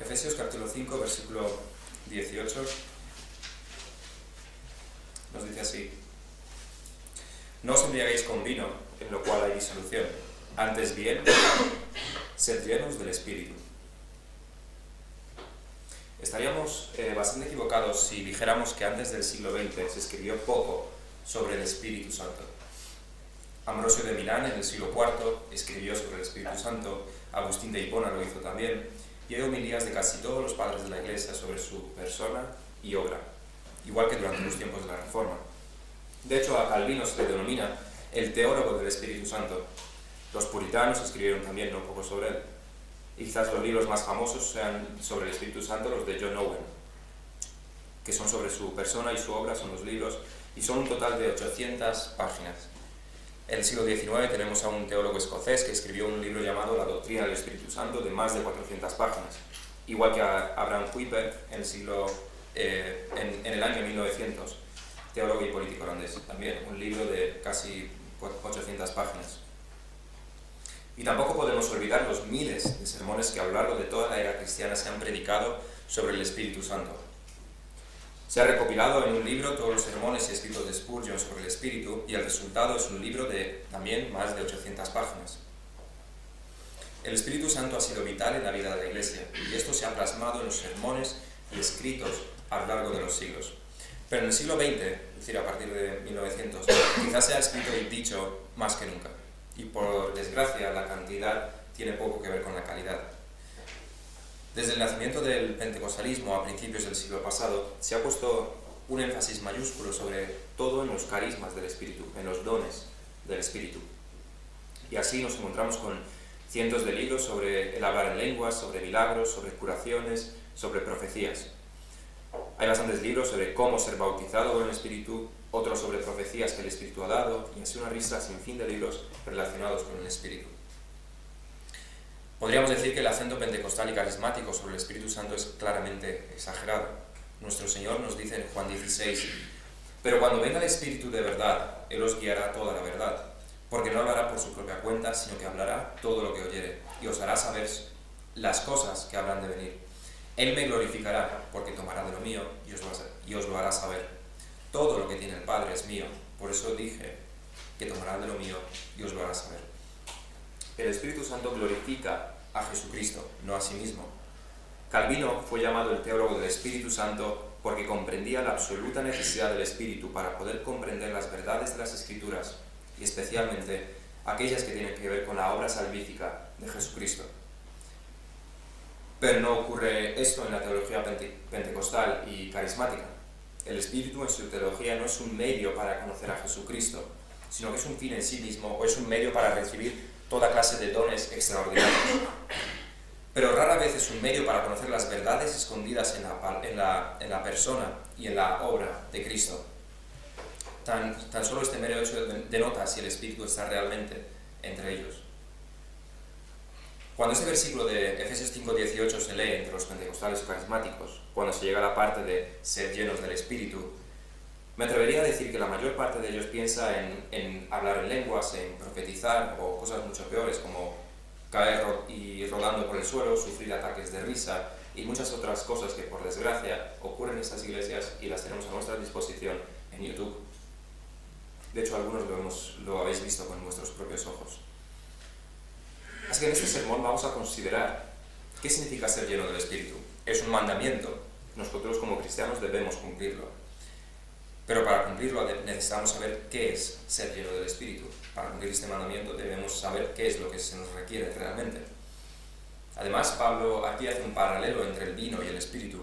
Efesios capítulo 5, versículo 18, nos dice así: No os embriaguéis con vino, en lo cual hay disolución, antes bien, sed llenos del Espíritu. Estaríamos bastante equivocados si dijéramos que antes del siglo XX se escribió poco sobre el Espíritu Santo. Ambrosio de Milán en el siglo IV escribió sobre el Espíritu Santo, Agustín de Hipona lo hizo también, y hay homilías de casi todos los padres de la Iglesia sobre su persona y obra, igual que durante los tiempos de la Reforma. De hecho, a Calvino se le denomina el teólogo del Espíritu Santo. Los puritanos escribieron también un poco sobre él. Y quizás los libros más famosos sean sobre el Espíritu Santo, los de John Owen, que son sobre su persona y su obra, son los libros, y son un total de 800 páginas. En el siglo XIX tenemos a un teólogo escocés que escribió un libro llamado La Doctrina del Espíritu Santo, de más de 400 páginas. Igual que a Abraham Kuyper en el año 1900, teólogo y político holandés, también un libro de casi 800 páginas. Y tampoco podemos olvidar los miles de sermones que a lo largo de toda la era cristiana se han predicado sobre el Espíritu Santo. Se ha recopilado en un libro todos los sermones y escritos de Spurgeon sobre el Espíritu, y el resultado es un libro de también más de 800 páginas. El Espíritu Santo ha sido vital en la vida de la Iglesia, y esto se ha plasmado en los sermones y escritos a lo largo de los siglos. Pero en el siglo XX, es decir, a partir de 1900, quizás se ha escrito y dicho más que nunca. Y por desgracia, la cantidad tiene poco que ver con la calidad. Desde el nacimiento del pentecostalismo a principios del siglo pasado, se ha puesto un énfasis mayúsculo sobre todo en los carismas del Espíritu, en los dones del Espíritu. Y así nos encontramos con cientos de libros sobre el hablar en lenguas, sobre milagros, sobre curaciones, sobre profecías. Hay bastantes libros sobre cómo ser bautizado con el Espíritu, otros sobre profecías que el Espíritu ha dado, y así una lista sin fin de libros relacionados con el Espíritu. Podríamos decir que el acento pentecostal y carismático sobre el Espíritu Santo es claramente exagerado. Nuestro Señor nos dice en Juan 16: Pero cuando venga el Espíritu de verdad, Él os guiará a toda la verdad, porque no hablará por su propia cuenta, sino que hablará todo lo que oyere, y os hará saber las cosas que habrán de venir. Él me glorificará, porque tomará de lo mío y os lo hará saber. Todo lo que tiene el Padre es mío, por eso dije que tomará de lo mío y os lo hará saber. El Espíritu Santo glorifica a Jesucristo, no a sí mismo. Calvino fue llamado el teólogo del Espíritu Santo porque comprendía la absoluta necesidad del Espíritu para poder comprender las verdades de las Escrituras, y especialmente aquellas que tienen que ver con la obra salvífica de Jesucristo. Pero no ocurre esto en la teología pentecostal y carismática. El Espíritu en su teología no es un medio para conocer a Jesucristo, sino que es un fin en sí mismo, o es un medio para recibir toda clase de dones extraordinarios. Pero rara vez es un medio para conocer las verdades escondidas en la persona y en la obra de Cristo. Tan solo este mero hecho denota si el Espíritu está realmente entre ellos. Cuando este versículo de Efesios 5:18 se lee entre los pentecostales carismáticos, cuando se llega a la parte de ser llenos del Espíritu, me atrevería a decir que la mayor parte de ellos piensa en hablar en lenguas, en profetizar, o cosas mucho peores como caer y rodando por el suelo, sufrir ataques de risa y muchas otras cosas que por desgracia ocurren en estas iglesias y las tenemos a nuestra disposición en YouTube. De hecho, algunos lo habéis visto con vuestros propios ojos. Así que en este sermón vamos a considerar qué significa ser lleno del Espíritu. Es un mandamiento. Nosotros como cristianos debemos cumplirlo. Pero para cumplirlo necesitamos saber qué es ser lleno del Espíritu. Para cumplir este mandamiento debemos saber qué es lo que se nos requiere realmente. Además, Pablo aquí hace un paralelo entre el vino y el Espíritu.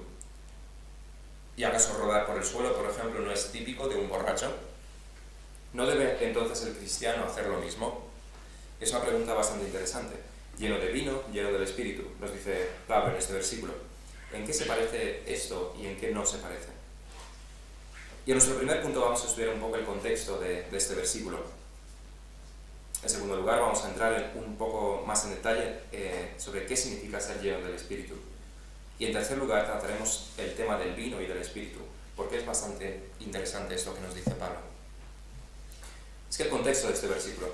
¿Y acaso rodar por el suelo, por ejemplo, no es típico de un borracho? ¿No debe entonces el cristiano hacer lo mismo? Es una pregunta bastante interesante. Lleno de vino, lleno del Espíritu, nos dice Pablo en este versículo. ¿En qué se parece esto y en qué no se parece? Y en nuestro primer punto vamos a estudiar un poco el contexto de este versículo. En segundo lugar, vamos a entrar un poco más en detalle sobre qué significa ser lleno del Espíritu. Y en tercer lugar, trataremos el tema del vino y del Espíritu, porque es bastante interesante esto que nos dice Pablo. Es que el contexto de este versículo.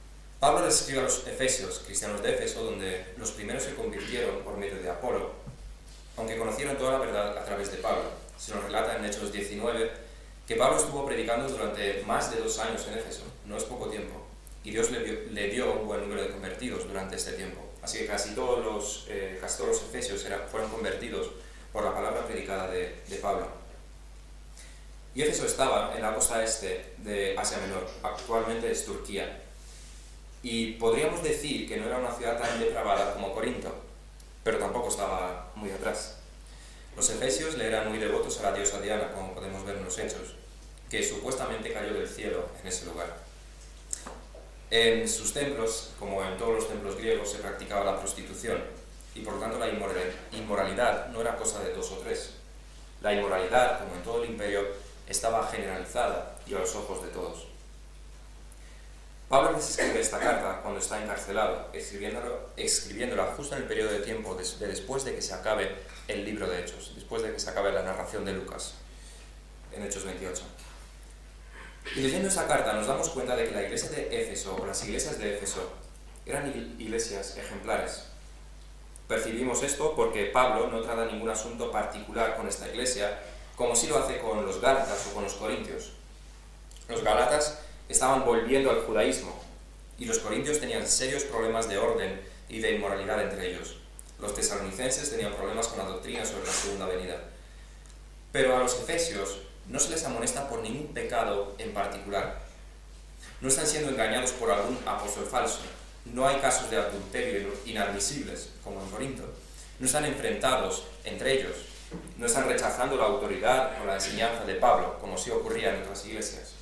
Pablo les escribe a los efesios, cristianos de Éfeso, donde los primeros se convirtieron por medio de Apolo, aunque conocieron toda la verdad a través de Pablo. Se nos relata en Hechos 19 que Pablo estuvo predicando durante más de 2 años en Éfeso, no es poco tiempo, y Dios le dio un buen número de convertidos durante este tiempo. Así que casi todos los efesios fueron convertidos por la palabra predicada de Pablo. Y Éfeso estaba en la costa este de Asia Menor, actualmente es Turquía. Y podríamos decir que no era una ciudad tan depravada como Corinto, pero tampoco estaba muy atrás. Los efesios le eran muy devotos a la diosa Diana, como podemos ver en los Hechos, que supuestamente cayó del cielo en ese lugar. En sus templos, como en todos los templos griegos, se practicaba la prostitución, y por lo tanto la inmoralidad no era cosa de 2 o 3. La inmoralidad, como en todo el imperio, estaba generalizada y a los ojos de todos. Pablo les escribe esta carta cuando está encarcelado, escribiéndola justo en el periodo de tiempo después de que se acabe el libro de Hechos, después de que se acabe la narración de Lucas, en Hechos 28. Y leyendo esa carta nos damos cuenta de que la iglesia de Éfeso, o las iglesias de Éfeso, eran iglesias ejemplares. Percibimos esto porque Pablo no trata ningún asunto particular con esta iglesia, como sí lo hace con los gálatas o con los corintios. Los gálatas estaban volviendo al judaísmo, y los corintios tenían serios problemas de orden y de inmoralidad entre ellos. Los tesalonicenses tenían problemas con la doctrina sobre la segunda venida. Pero a los efesios no se les amonesta por ningún pecado en particular. No están siendo engañados por algún apóstol falso. No hay casos de adulterio inadmisibles, como en Corinto. No están enfrentados entre ellos. No están rechazando la autoridad o la enseñanza de Pablo, como sí ocurría en otras iglesias.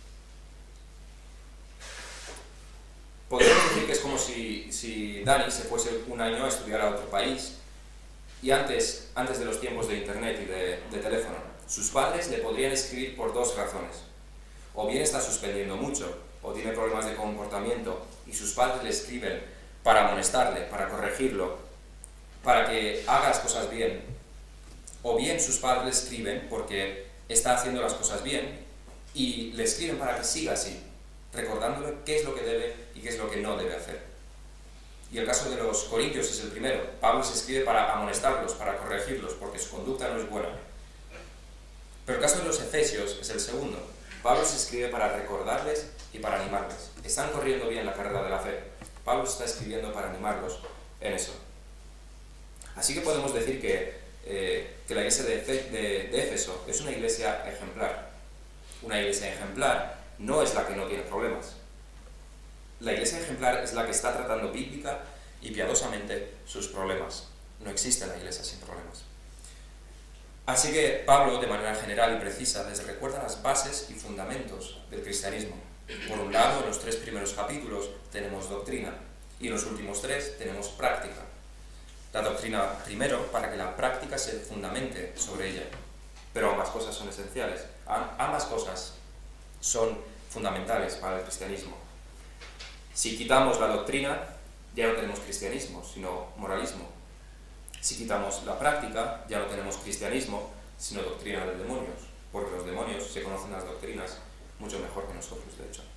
Podríamos decir que es como si Dani se fuese un año a estudiar a otro país y antes de los tiempos de internet y de teléfono, sus padres le podrían escribir por 2 razones. O bien está suspendiendo mucho, o tiene problemas de comportamiento, y sus padres le escriben para amonestarle, para corregirlo, para que haga las cosas bien. O bien sus padres le escriben porque está haciendo las cosas bien y le escriben para que siga así, recordándole qué es lo que debe y qué es lo que no debe hacer. Y el caso de los corintios es el primero. Pablo se escribe para amonestarlos, para corregirlos, porque su conducta no es buena. Pero el caso de los efesios es el segundo. Pablo se escribe para recordarles y para animarles. Están corriendo bien la carrera de la fe. Pablo está escribiendo para animarlos en eso. Así que podemos decir que la iglesia de Éfeso es una iglesia ejemplar. Una iglesia ejemplar no es la que no tiene problemas. La iglesia ejemplar es la que está tratando bíblica y piadosamente sus problemas. No existe la iglesia sin problemas. Así que Pablo, de manera general y precisa, les recuerda las bases y fundamentos del cristianismo. Por un lado, en los 3 primeros capítulos tenemos doctrina, y en los últimos 3 tenemos práctica. La doctrina primero, para que la práctica se fundamente sobre ella. Pero ambas cosas son esenciales. Ambas cosas son fundamentales para el cristianismo. Si quitamos la doctrina, ya no tenemos cristianismo, sino moralismo. Si quitamos la práctica, ya no tenemos cristianismo, sino doctrina de demonios, porque los demonios se conocen las doctrinas mucho mejor que nosotros, de hecho.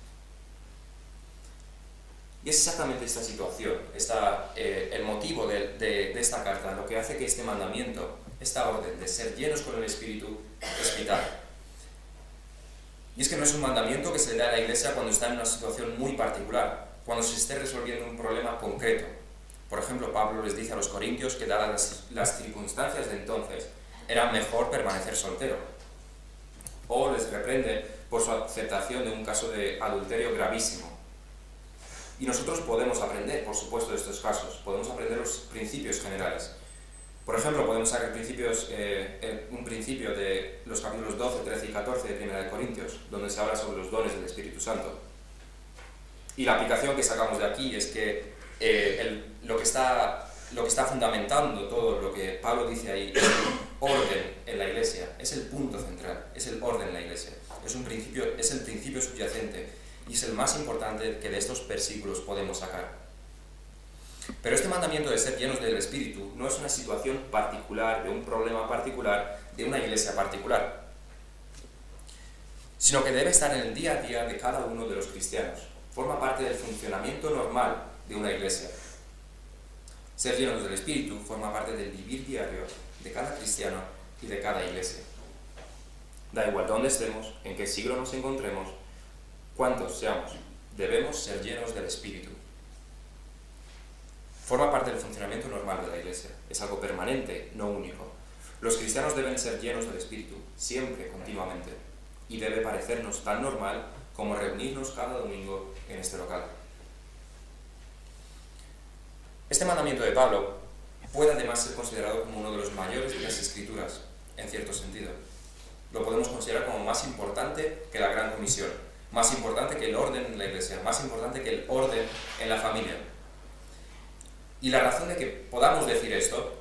Y es exactamente esta situación, el motivo de esta carta, lo que hace que este mandamiento, esta orden de ser llenos con el Espíritu, es vital. Y es que no es un mandamiento que se le da a la iglesia cuando está en una situación muy particular, cuando se esté resolviendo un problema concreto. Por ejemplo, Pablo les dice a los corintios que, dadas las circunstancias de entonces, era mejor permanecer soltero. O les reprende por su aceptación de un caso de adulterio gravísimo. Y nosotros podemos aprender, por supuesto, de estos casos. Podemos aprender los principios generales. Por ejemplo, podemos sacar un principio de los capítulos 12, 13 y 14 de 1 de Corintios, donde se habla sobre los dones del Espíritu Santo. Y la aplicación que sacamos de aquí es que lo que está fundamentando todo lo que Pablo dice ahí es el orden en la iglesia, es el punto central, es el orden en la iglesia, es el principio subyacente y es el más importante que de estos versículos podemos sacar. Pero este mandamiento de ser llenos del Espíritu no es una situación particular, de un problema particular, de una iglesia particular, sino que debe estar en el día a día de cada uno de los cristianos. Forma parte del funcionamiento normal de una iglesia. Ser llenos del Espíritu forma parte del vivir diario de cada cristiano y de cada iglesia. Da igual dónde estemos, en qué siglo nos encontremos, cuántos seamos, debemos ser llenos del Espíritu. Forma parte del funcionamiento normal de la iglesia, es algo permanente, no único. Los cristianos deben ser llenos del Espíritu, siempre, continuamente, y debe parecernos tan normal como reunirnos cada domingo en este local. Este mandamiento de Pablo puede además ser considerado como uno de los mayores de las Escrituras, en cierto sentido. Lo podemos considerar como más importante que la Gran Comisión, más importante que el orden en la iglesia, más importante que el orden en la familia. Y la razón de que podamos decir esto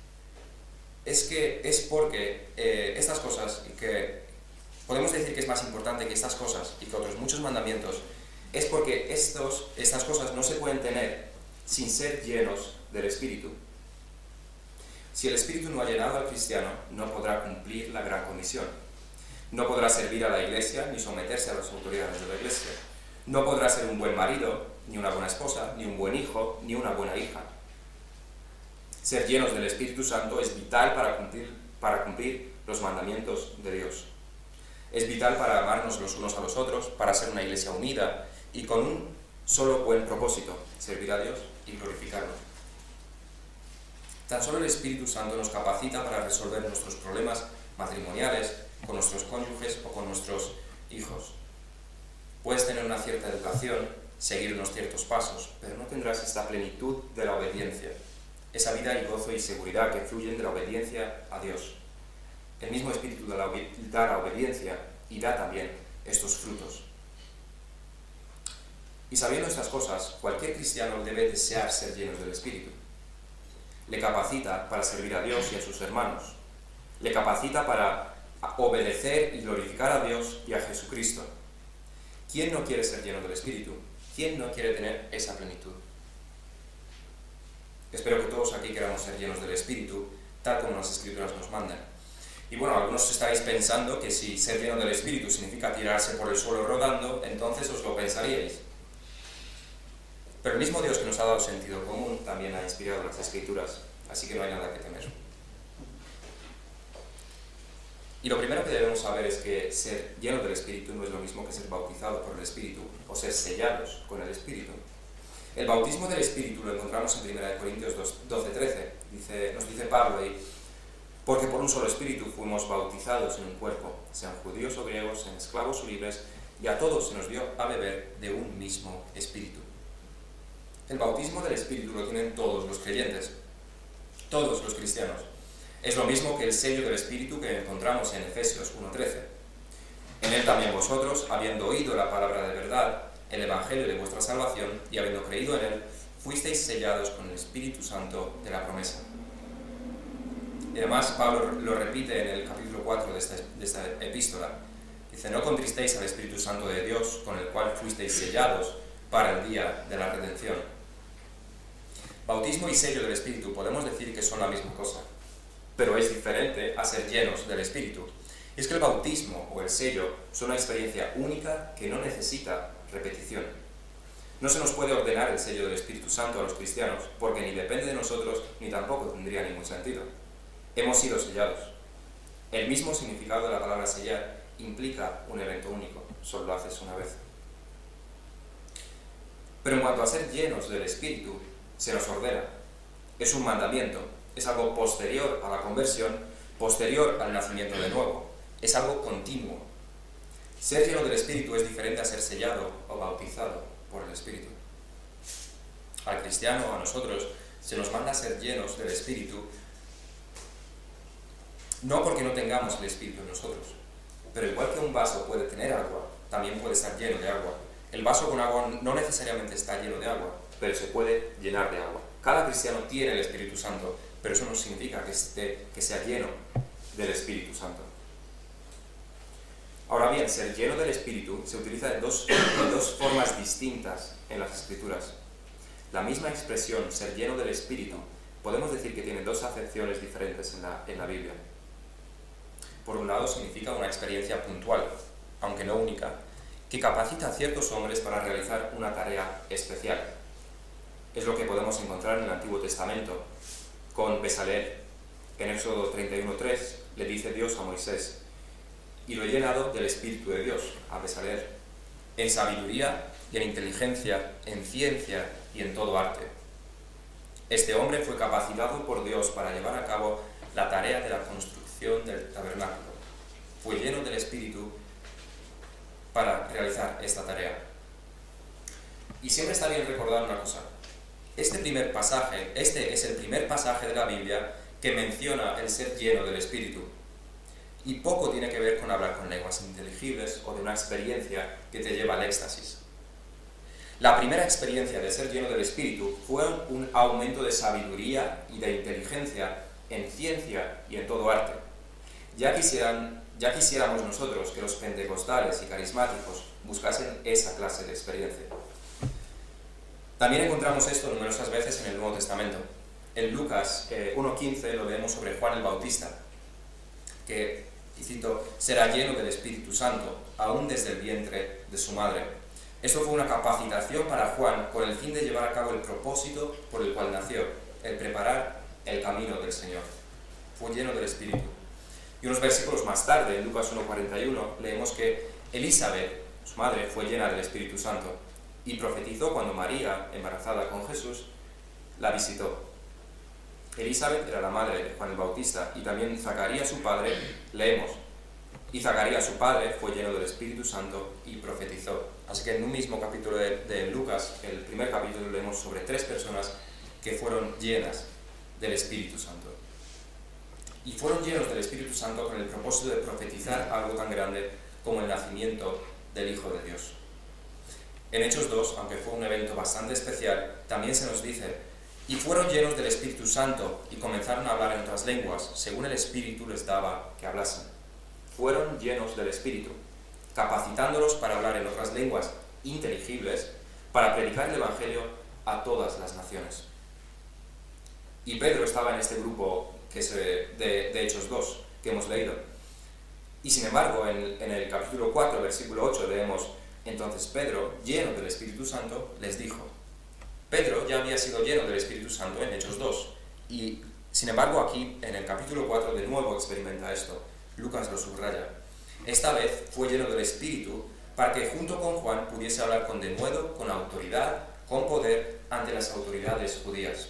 es porque estas cosas, y que podemos decir que es más importante que estas cosas y que otros muchos mandamientos, es porque estas cosas no se pueden tener sin ser llenos del Espíritu. Si el Espíritu no ha llenado al cristiano, no podrá cumplir la Gran Comisión. No podrá servir a la iglesia ni someterse a las autoridades de la iglesia. No podrá ser un buen marido, ni una buena esposa, ni un buen hijo, ni una buena hija. Ser llenos del Espíritu Santo es vital para cumplir los mandamientos de Dios. Es vital para amarnos los unos a los otros, para ser una iglesia unida y con un solo buen propósito, servir a Dios y glorificarlo. Tan solo el Espíritu Santo nos capacita para resolver nuestros problemas matrimoniales, con nuestros cónyuges o con nuestros hijos. Puedes tener una cierta educación, seguir unos ciertos pasos, pero no tendrás esta plenitud de la obediencia, esa vida y gozo y seguridad que fluyen de la obediencia a Dios. El mismo Espíritu da la obediencia y da también estos frutos. Y sabiendo estas cosas, cualquier cristiano debe desear ser llenos del Espíritu. Le capacita para servir a Dios y a sus hermanos. Le capacita para obedecer y glorificar a Dios y a Jesucristo. ¿Quién no quiere ser lleno del Espíritu? ¿Quién no quiere tener esa plenitud? Espero que todos aquí queramos ser llenos del Espíritu, tal como las Escrituras nos mandan. Y bueno, algunos estaréis pensando que si ser lleno del Espíritu significa tirarse por el suelo rodando, entonces os lo pensaríais. Pero el mismo Dios que nos ha dado sentido común también ha inspirado las Escrituras, así que no hay nada que temer. Y lo primero que debemos saber es que ser lleno del Espíritu no es lo mismo que ser bautizado por el Espíritu o ser sellados con el Espíritu. El bautismo del Espíritu lo encontramos en 1 Corintios 12:13. Nos dice Pablo ahí: porque por un solo Espíritu fuimos bautizados en un cuerpo, sean judíos o griegos, sean esclavos o libres, y a todos se nos dio a beber de un mismo Espíritu. El bautismo del Espíritu lo tienen todos los creyentes, todos los cristianos. Es lo mismo que el sello del Espíritu que encontramos en Efesios 1:13. En él también vosotros, habiendo oído la palabra de verdad, el Evangelio de vuestra salvación, y habiendo creído en él, fuisteis sellados con el Espíritu Santo de la promesa. Y además Pablo lo repite en el capítulo 4 de esta epístola. Dice: no contristéis al Espíritu Santo de Dios, con el cual fuisteis sellados para el día de la redención. Bautismo y sello del Espíritu podemos decir que son la misma cosa, pero es diferente a ser llenos del Espíritu. Y es que el bautismo o el sello son una experiencia única que no necesita repetición. No se nos puede ordenar el sello del Espíritu Santo a los cristianos, porque ni depende de nosotros ni tampoco tendría ningún sentido. Hemos sido sellados. El mismo significado de la palabra sellar implica un evento único, solo lo haces una vez. Pero en cuanto a ser llenos del Espíritu, se nos ordena. Es un mandamiento, es algo posterior a la conversión, posterior al nacimiento de nuevo, es algo continuo. Ser lleno del Espíritu es diferente a ser sellado o bautizado por el Espíritu. Al cristiano, a nosotros, se nos manda a ser llenos del Espíritu, no porque no tengamos el Espíritu en nosotros, pero igual que un vaso puede tener agua, también puede estar lleno de agua. El vaso con agua no necesariamente está lleno de agua, pero se puede llenar de agua. Cada cristiano tiene el Espíritu Santo, pero eso no significa que sea lleno del Espíritu Santo. Ahora bien, ser lleno del Espíritu se utiliza de dos formas distintas en las Escrituras. La misma expresión, ser lleno del Espíritu, podemos decir que tiene dos acepciones diferentes en la Biblia. Por un lado, significa una experiencia puntual, aunque no única, que capacita a ciertos hombres para realizar una tarea especial. Es lo que podemos encontrar en el Antiguo Testamento con Besaleel. En Éxodo 31:3 le dice Dios a Moisés: y lo he llenado del Espíritu de Dios, a Besaleel, en sabiduría y en inteligencia, en ciencia y en todo arte. Este hombre fue capacitado por Dios para llevar a cabo la tarea de la construcción del tabernáculo. Fue lleno del Espíritu para realizar esta tarea. Y siempre está bien recordar una cosa. Este es el primer pasaje de la Biblia que menciona el ser lleno del Espíritu. Y poco tiene que ver con hablar con lenguas inteligibles o de una experiencia que te lleva al éxtasis. La primera experiencia de ser lleno del Espíritu fue un aumento de sabiduría y de inteligencia en ciencia y en todo arte. Ya quisiéramos nosotros que los pentecostales y carismáticos buscasen esa clase de experiencia. También encontramos esto numerosas veces en el Nuevo Testamento. En Lucas 1:15 lo vemos sobre Juan el Bautista, que, y cito, será lleno del Espíritu Santo, aún desde el vientre de su madre. Esto fue una capacitación para Juan con el fin de llevar a cabo el propósito por el cual nació, el preparar el camino del Señor. Fue lleno del Espíritu. Y unos versículos más tarde, en Lucas 1:41, leemos que Elizabeth, su madre, fue llena del Espíritu Santo y profetizó cuando María, embarazada con Jesús, la visitó. Elizabeth era la madre de Juan el Bautista, y también Zacarías, su padre, leemos: y Zacarías, su padre, fue lleno del Espíritu Santo y profetizó. Así que en un mismo capítulo de Lucas, el primer capítulo, leemos sobre 3 personas que fueron llenas del Espíritu Santo. Y fueron llenos del Espíritu Santo con el propósito de profetizar algo tan grande como el nacimiento del Hijo de Dios. En Hechos 2, aunque fue un evento bastante especial, también se nos dice: y fueron llenos del Espíritu Santo y comenzaron a hablar en otras lenguas, según el Espíritu les daba que hablasen. Fueron llenos del Espíritu, capacitándolos para hablar en otras lenguas inteligibles, para predicar el Evangelio a todas las naciones. Y Pedro estaba en este grupo de Hechos 2, que hemos leído. Y sin embargo, en el capítulo 4, versículo 8, leemos: entonces Pedro, lleno del Espíritu Santo, les dijo. Pedro ya había sido lleno del Espíritu Santo en Hechos 2, y sin embargo aquí, en el capítulo 4, de nuevo experimenta esto. Lucas lo subraya. Esta vez fue lleno del Espíritu para que junto con Juan pudiese hablar con denuedo, con autoridad, con poder ante las autoridades judías.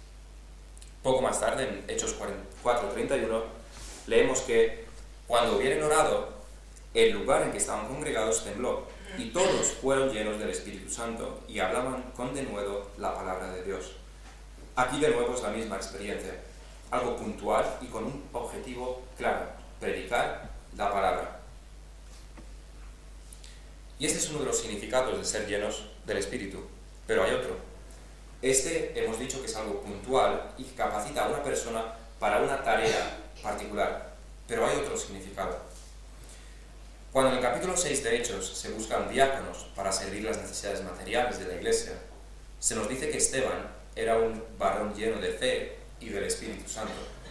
Poco más tarde, en Hechos 4:31, leemos que cuando hubieron orado, el lugar en que estaban congregados tembló, y todos fueron llenos del Espíritu Santo y hablaban con denuedo la palabra de Dios. Aquí de nuevo es la misma experiencia, algo puntual y con un objetivo claro: predicar la palabra. Y este es uno de los significados de ser llenos del Espíritu, pero hay otro. Hemos dicho que es algo puntual y que capacita a una persona para una tarea particular, pero hay otro significado. Cuando en el capítulo 6 de Hechos se buscan diáconos para servir las necesidades materiales de la iglesia, se nos dice que Esteban era un varón lleno de fe y del Espíritu Santo.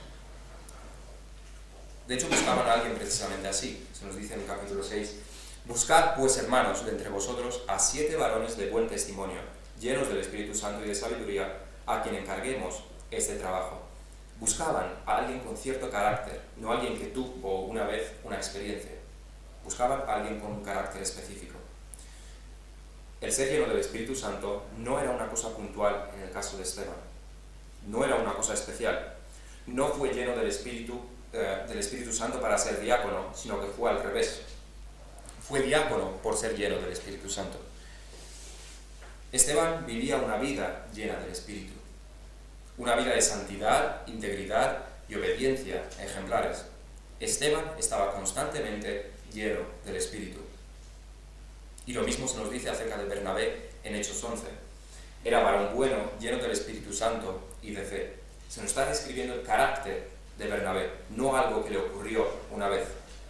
De hecho, buscaban a alguien precisamente así. Se nos dice en el capítulo 6: buscad pues, hermanos, de entre vosotros a 7 varones de buen testimonio, llenos del Espíritu Santo y de sabiduría, a quien encarguemos este trabajo. Buscaban a alguien con cierto carácter, no a alguien que tuvo una vez una experiencia. Buscaban a alguien con un carácter específico. El ser lleno del Espíritu Santo no era una cosa puntual en el caso de Esteban. No era una cosa especial. No fue lleno del Espíritu Santo para ser diácono, sino que fue al revés. Fue diácono por ser lleno del Espíritu Santo. Esteban vivía una vida llena del Espíritu. Una vida de santidad, integridad y obediencia ejemplares. Esteban estaba constantemente lleno del Espíritu. Y lo mismo se nos dice acerca de Bernabé en Hechos 11. Era varón bueno, lleno del Espíritu Santo y de fe. Se nos está describiendo el carácter de Bernabé, no algo que le ocurrió una vez.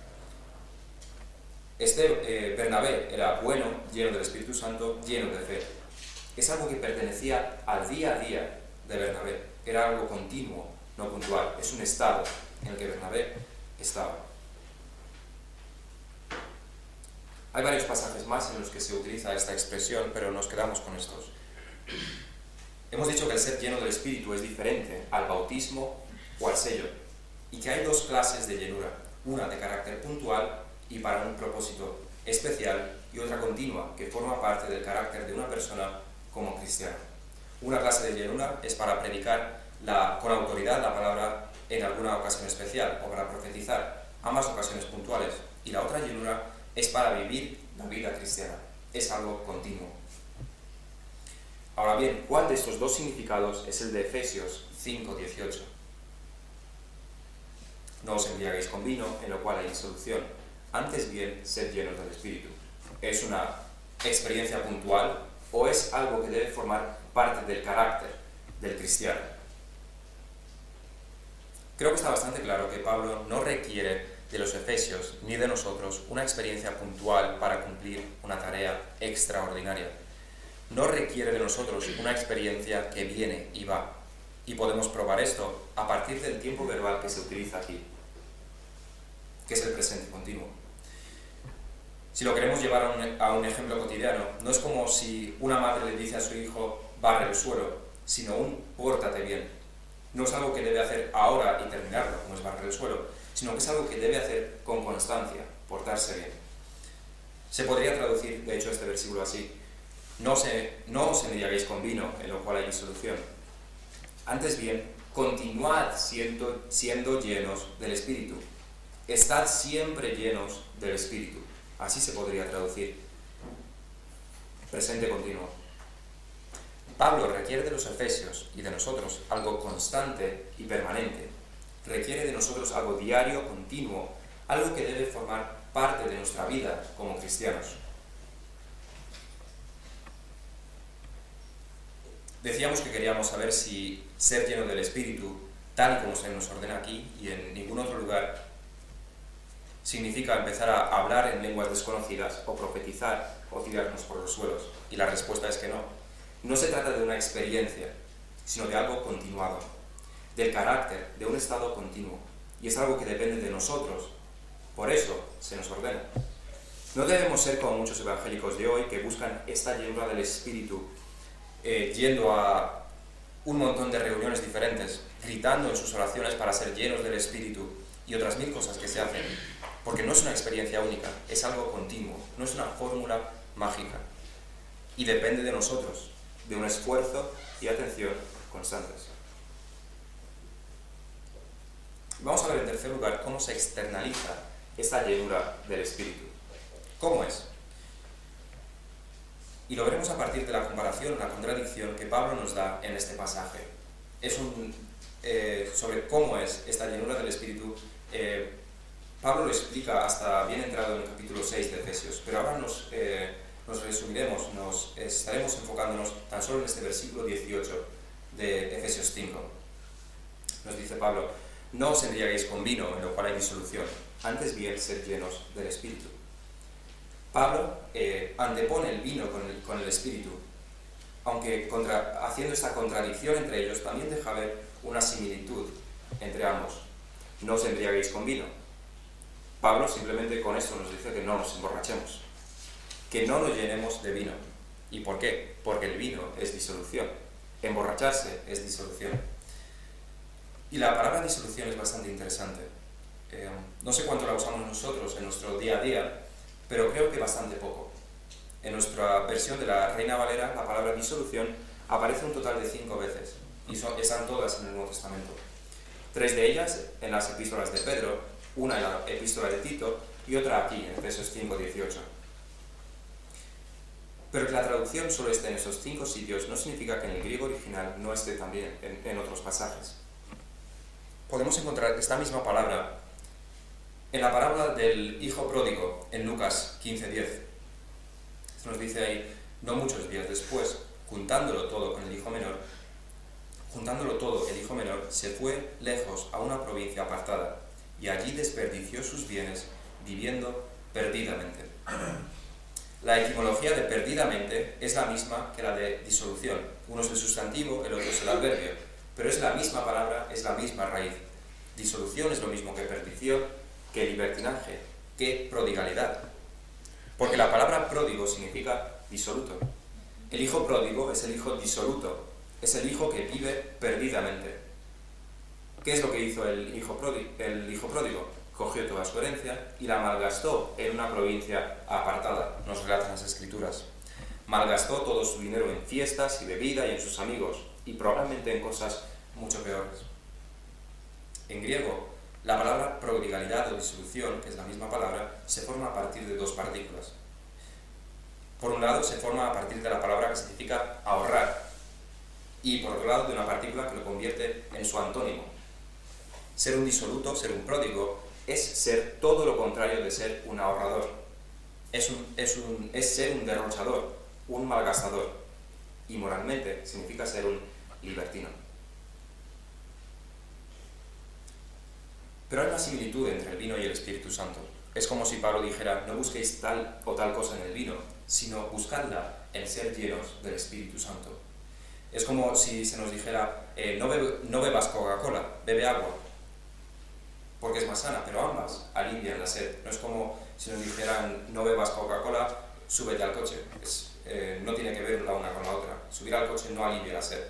Bernabé era bueno, lleno del Espíritu Santo, lleno de fe. Es algo que pertenecía al día a día de Bernabé. Era algo continuo, no puntual. Es un estado en el que Bernabé estaba. Hay varios pasajes más en los que se utiliza esta expresión, pero nos quedamos con estos. Hemos dicho que el ser lleno del Espíritu es diferente al bautismo o al sello, y que hay dos clases de llenura, una de carácter puntual y para un propósito especial, y otra continua, que forma parte del carácter de una persona como cristiano. Una clase de llenura es para predicar con autoridad la palabra en alguna ocasión especial, o para profetizar, ambas ocasiones puntuales, y la otra llenura es para vivir la vida cristiana, es algo continuo. Ahora bien, ¿cuál de estos dos significados es el de Efesios 5:18? No os embriaguéis con vino, en lo cual hay disolución. Antes bien, sed llenos del Espíritu. ¿Es una experiencia puntual o es algo que debe formar parte del carácter del cristiano? Creo que está bastante claro que Pablo no requiere de los efesios ni de nosotros una experiencia puntual para cumplir una tarea extraordinaria. No requiere de nosotros una experiencia que viene y va. Y podemos probar esto a partir del tiempo verbal que se utiliza aquí, que es el presente continuo. Si lo queremos llevar a un ejemplo cotidiano, no es como si una madre le dice a su hijo barre el suelo, sino un pórtate bien. No es algo que debe hacer ahora y terminarlo, como es barrer el suelo, sino que es algo que debe hacer con constancia, portarse bien. Se podría traducir, de hecho, este versículo así: no os embriaguéis con vino, en lo cual hay disolución. Antes bien, continuad siendo llenos del Espíritu. Estad siempre llenos del Espíritu. Así se podría traducir. Presente continuo. Pablo requiere de los efesios y de nosotros algo constante y permanente. Requiere de nosotros algo diario, continuo, algo que debe formar parte de nuestra vida como cristianos. Decíamos que queríamos saber si ser lleno del Espíritu, tal y como se nos ordena aquí y en ningún otro lugar, significa empezar a hablar en lenguas desconocidas o profetizar o tirarnos por los suelos. Y la respuesta es que no. No se trata de una experiencia, sino de algo continuado, del carácter, de un estado continuo. Y es algo que depende de nosotros. Por eso se nos ordena. No debemos ser como muchos evangélicos de hoy que buscan esta llenura del Espíritu yendo a un montón de reuniones diferentes, gritando en sus oraciones para ser llenos del Espíritu y otras mil cosas que se hacen. Porque no es una experiencia única, es algo continuo, no es una fórmula mágica. Y depende de nosotros, de un esfuerzo y atención constantes. Vamos a ver en tercer lugar cómo se externaliza esta llenura del Espíritu. ¿Cómo es? Y lo veremos a partir de la comparación, la contradicción que Pablo nos da en este pasaje. Es sobre cómo es esta llenura del Espíritu. Pablo lo explica hasta bien entrado en el capítulo 6 de Efesios, pero ahora nos resumiremos, estaremos enfocándonos tan solo en este versículo 18 de Efesios 5. Nos dice Pablo: no os embriaguéis con vino, en lo cual hay disolución, antes bien sed llenos del Espíritu. Pablo antepone el vino con el Espíritu, aunque haciendo esta contradicción entre ellos, también deja ver una similitud entre ambos. No os embriaguéis con vino. Pablo simplemente con esto nos dice que no nos emborrachemos, que no nos llenemos de vino. ¿Y por qué? Porque el vino es disolución. Emborracharse es disolución. Y la palabra disolución es bastante interesante. No sé cuánto la usamos nosotros en nuestro día a día, pero creo que bastante poco. En nuestra versión de la Reina Valera, la palabra disolución aparece un total de 5 veces, y están todas en el Nuevo Testamento. 3 de ellas en las epístolas de Pedro, una en la epístola de Tito y otra aquí, en Efesios 5:18. Pero que la traducción solo esté en esos 5 sitios no significa que en el griego original no esté también en otros pasajes. Podemos encontrar esta misma palabra en la parábola del hijo pródigo, en Lucas 15:10. Se nos dice ahí: no muchos días después, juntándolo todo, el hijo menor se fue lejos a una provincia apartada, y allí desperdició sus bienes, viviendo perdidamente. La etimología de perdidamente es la misma que la de disolución. Uno es el sustantivo, el otro es el adverbio, pero es la misma palabra, es la misma raíz. Disolución es lo mismo que perdición, que libertinaje, que prodigalidad. Porque la palabra pródigo significa disoluto. El hijo pródigo es el hijo disoluto. Es el hijo que vive perdidamente. ¿Qué es lo que hizo el hijo pródigo? Cogió toda su herencia y la malgastó en una provincia apartada, nos relatan las Escrituras. Malgastó todo su dinero en fiestas y bebida y en sus amigos, y probablemente en cosas mucho peores. En griego, la palabra prodigalidad o disolución, que es la misma palabra, se forma a partir de dos partículas. Por un lado, se forma a partir de la palabra que significa ahorrar, y por otro lado, de una partícula que lo convierte en su antónimo. Ser un disoluto, ser un pródigo, es ser todo lo contrario de ser un ahorrador. Es ser un derrochador, un malgastador. Y moralmente significa ser un libertino. Pero hay una similitud entre el vino y el Espíritu Santo. Es como si Pablo dijera, no busquéis tal o tal cosa en el vino, sino buscadla en ser llenos del Espíritu Santo. Es como si se nos dijera, no bebas Coca-Cola, bebe agua, porque es más sana, pero ambas alivian la sed. No es como si nos dijeran, no bebas Coca-Cola, súbete al coche. No tiene que ver la una con la otra. Subir al coche no alivia la sed.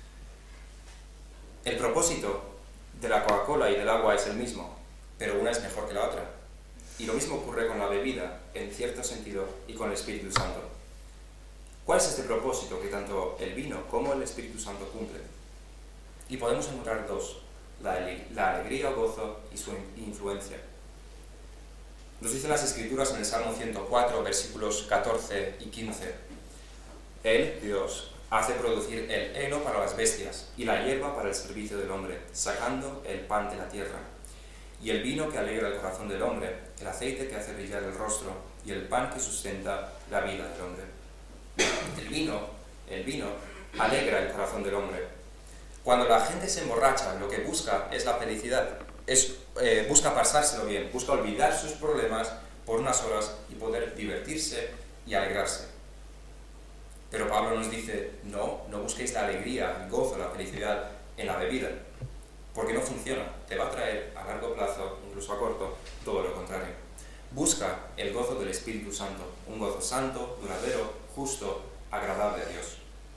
El propósito de la Coca-Cola y del agua es el mismo, pero una es mejor que la otra. Y lo mismo ocurre con la bebida, en cierto sentido, y con el Espíritu Santo. ¿Cuál es este propósito que tanto el vino como el Espíritu Santo cumplen? Y podemos encontrar dos: la alegría o gozo y su influencia. Nos dicen las Escrituras en el Salmo 104, versículos 14 y 15. Él, Dios, hace producir el heno para las bestias y la hierba para el servicio del hombre, sacando el pan de la tierra. Y el vino que alegra el corazón del hombre, el aceite que hace brillar el rostro y el pan que sustenta la vida del hombre. El vino alegra el corazón del hombre. Cuando la gente se emborracha, lo que busca es la felicidad, busca pasárselo bien, busca olvidar sus problemas por unas horas y poder divertirse y alegrarse. Pero Pablo nos dice, no busquéis la alegría, el gozo, la felicidad en la bebida, porque no funciona, te va a traer a largo plazo, incluso a corto, todo lo contrario. Busca el gozo del Espíritu Santo, un gozo santo, duradero, justo, agradable a Dios.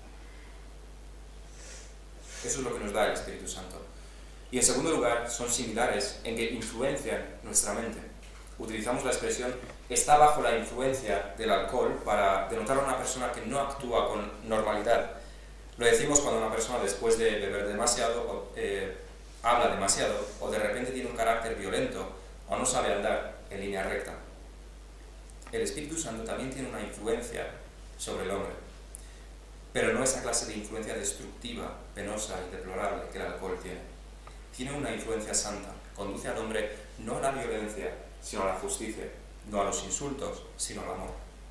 Eso es lo que nos da el Espíritu Santo. Y en segundo lugar, son similares en que influencian nuestra mente. Utilizamos la expresión, está bajo la influencia del alcohol para denotar a una persona que no actúa con normalidad. Lo decimos cuando una persona después de beber demasiado, habla demasiado, o de repente tiene un carácter violento, o no sabe andar en línea recta. El Espíritu Santo también tiene una influencia sobre el hombre, pero no esa clase de influencia destructiva, penosa y deplorable que el alcohol tiene. Tiene una influencia santa, conduce al hombre no a la violencia, sino a la justicia, no a los insultos, sino al amor.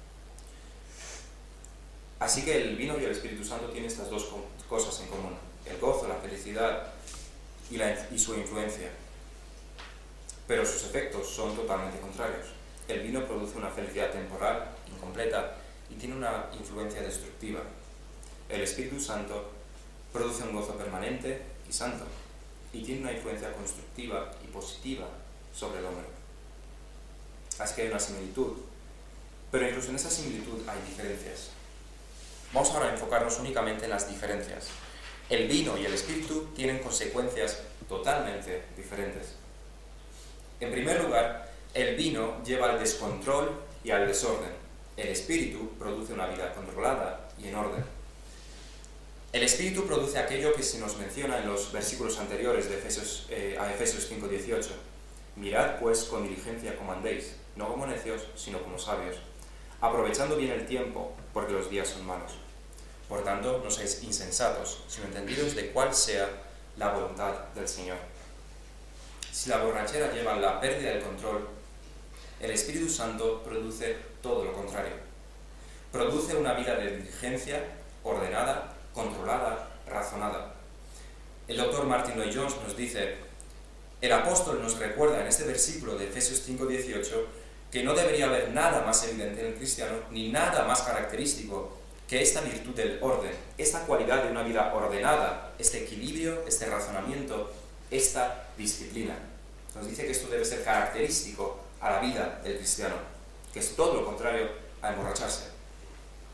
Así que el vino y el Espíritu Santo tienen estas dos cosas en común: el gozo, la felicidad y su influencia. Pero sus efectos son totalmente contrarios. El vino produce una felicidad temporal, incompleta, y tiene una influencia destructiva. El Espíritu Santo produce un gozo permanente y santo, y tiene una influencia constructiva y positiva sobre el hombre. Así que hay una similitud, pero incluso en esa similitud hay diferencias. Vamos ahora a enfocarnos únicamente en las diferencias. El vino y el espíritu tienen consecuencias totalmente diferentes. En primer lugar, el vino lleva al descontrol y al desorden. El espíritu produce una vida controlada y en orden. El espíritu produce aquello que se nos menciona en los versículos anteriores de Efesios 5:18. Mirad pues con diligencia cómo andéis, no como necios, sino como sabios, aprovechando bien el tiempo, porque los días son malos. Por tanto, no seáis insensatos, sino entendidos de cuál sea la voluntad del Señor. Si la borrachera lleva a la pérdida del control, el Espíritu Santo produce todo lo contrario. Produce una vida de diligencia, ordenada, controlada, razonada. El doctor Martin Lloyd-Jones nos dice, el apóstol nos recuerda en este versículo de Efesios 5:18 que no debería haber nada más evidente en el cristiano, ni nada más característico que esta virtud del orden, esta cualidad de una vida ordenada, este equilibrio, este razonamiento, esta disciplina. Nos dice que esto debe ser característico a la vida del cristiano, que es todo lo contrario a emborracharse.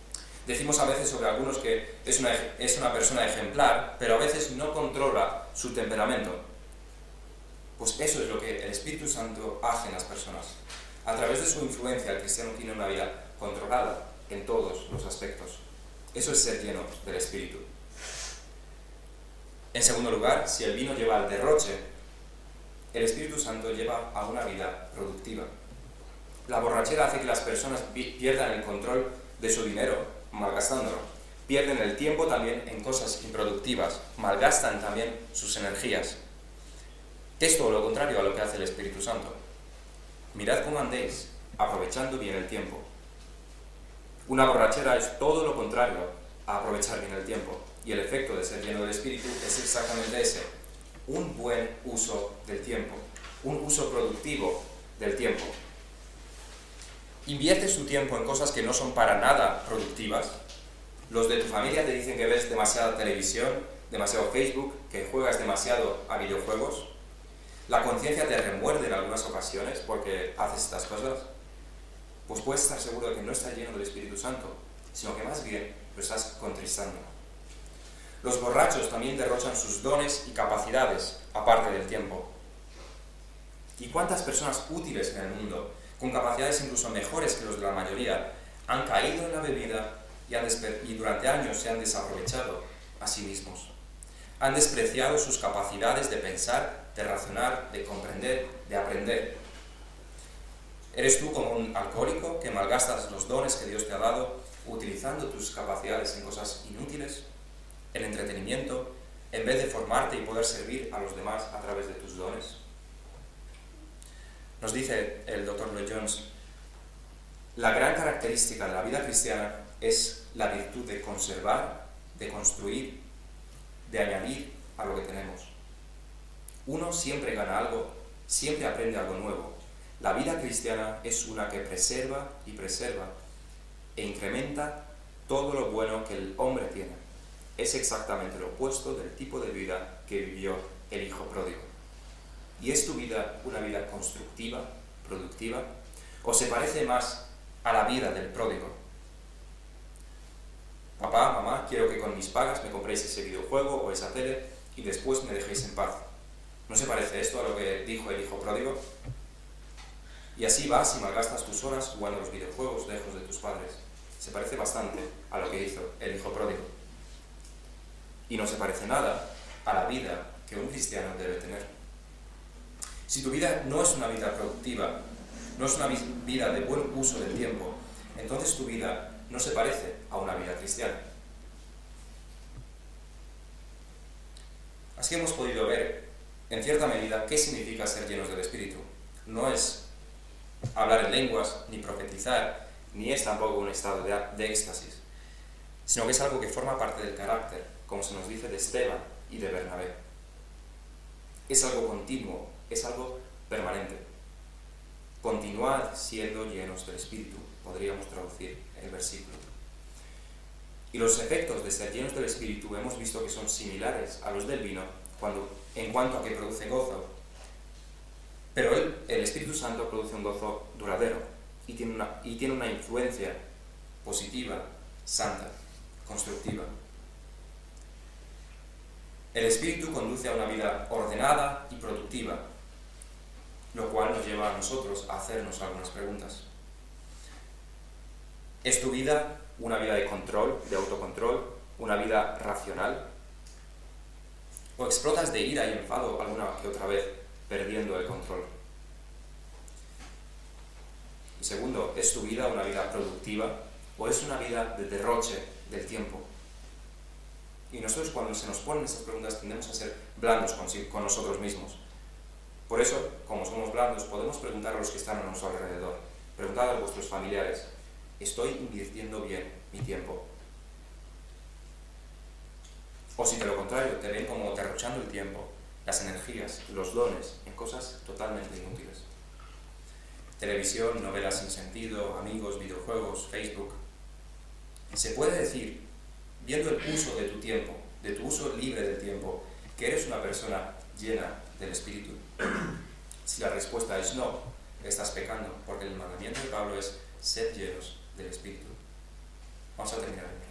Decimos a veces sobre algunos que es una persona ejemplar, pero a veces no controla su temperamento. Pues eso es lo que el Espíritu Santo hace en las personas. A través de su influencia, el cristiano tiene una vida controlada en todos los aspectos. Eso es ser lleno del Espíritu. En segundo lugar, si el vino lleva al derroche, el Espíritu Santo lleva a una vida productiva. La borrachera hace que las personas pierdan el control de su dinero, malgastándolo. Pierden el tiempo también en cosas improductivas, malgastan también sus energías. Es todo lo contrario a lo que hace el Espíritu Santo. Mirad cómo andéis, aprovechando bien el tiempo. Una borrachera es todo lo contrario a aprovechar bien el tiempo. Y el efecto de ser lleno del Espíritu es exactamente ese. Un buen uso del tiempo. Un uso productivo del tiempo. ¿Inviertes tu tiempo en cosas que no son para nada productivas? Los de tu familia te dicen que ves demasiada televisión, demasiado Facebook, que juegas demasiado a videojuegos. ¿La conciencia te remuerde en algunas ocasiones porque haces estas cosas? Pues puedes estar seguro de que no estás lleno del Espíritu Santo, sino que más bien lo estás contristando. Los borrachos también derrochan sus dones y capacidades, aparte del tiempo. ¿Y cuántas personas útiles en el mundo, con capacidades incluso mejores que los de la mayoría, han caído en la bebida y durante años se han desaprovechado a sí mismos? Han despreciado sus capacidades de pensar, de razonar, de comprender, de aprender. ¿Eres tú como un alcohólico que malgastas los dones que Dios te ha dado, utilizando tus capacidades en cosas inútiles, en entretenimiento, en vez de formarte y poder servir a los demás a través de tus dones? Nos dice el Dr. Lloyd Jones, la gran característica de la vida cristiana es la virtud de conservar, de construir, de añadir a lo que tenemos. Uno siempre gana algo, siempre aprende algo nuevo. La vida cristiana es una que preserva y preserva e incrementa todo lo bueno que el hombre tiene. Es exactamente lo opuesto del tipo de vida que vivió el hijo pródigo. ¿Y es tu vida una vida constructiva, productiva? ¿O se parece más a la vida del pródigo? Papá, mamá, quiero que con mis pagas me compréis ese videojuego o esa tele y después me dejéis en paz. ¿No se parece esto a lo que dijo el hijo pródigo? Y así vas y malgastas tus horas jugando a los videojuegos lejos de tus padres. Se parece bastante a lo que hizo el hijo pródigo. Y no se parece nada a la vida que un cristiano debe tener. Si tu vida no es una vida productiva, no es una vida de buen uso del tiempo, entonces tu vida no se parece a una vida cristiana. Así hemos podido ver, en cierta medida, qué significa ser llenos del Espíritu. No es hablar en lenguas, ni profetizar, ni es tampoco un estado de éxtasis, sino que es algo que forma parte del carácter, como se nos dice de Esteban y de Bernabé. Es algo continuo, es algo permanente. Continuad siendo llenos del Espíritu, podríamos traducir el versículo. Y los efectos de ser llenos del Espíritu hemos visto que son similares a los del vino en cuanto a que produce gozo. Pero el Espíritu Santo produce un gozo duradero y tiene una influencia positiva, santa, constructiva. El Espíritu conduce a una vida ordenada y productiva, lo cual nos lleva a nosotros a hacernos algunas preguntas. ¿Es tu vida una vida de control, de autocontrol, una vida racional? ¿O explotas de ira y enfado alguna que otra vez, perdiendo el control? Y segundo, ¿es tu vida una vida productiva o es una vida de derroche del tiempo? Y nosotros, cuando se nos ponen estas preguntas, tendemos a ser blandos con nosotros mismos. Por eso, como somos blandos, podemos preguntar a los que están a nuestro alrededor. Preguntad a vuestros familiares, ¿estoy invirtiendo bien mi tiempo? O si de lo contrario, te ven como derrochando el tiempo, las energías, los dones, en cosas totalmente inútiles. Televisión, novelas sin sentido, amigos, videojuegos, Facebook. Se puede decir, viendo el uso de tu tiempo, de tu uso libre del tiempo, que eres una persona llena del Espíritu. Si la respuesta es no, estás pecando, porque el mandamiento de Pablo es sed llenos del Espíritu. Vamos a terminar.